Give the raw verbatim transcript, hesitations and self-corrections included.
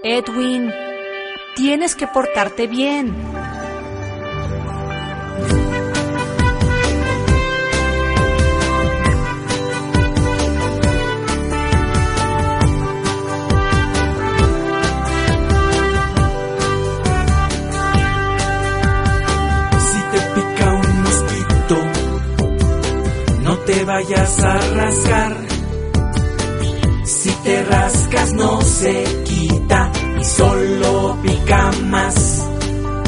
Edwin, tienes que portarte bien. Si te pica un mosquito, no te vayas a rascar. Si te rascas no se quita y solo pica más.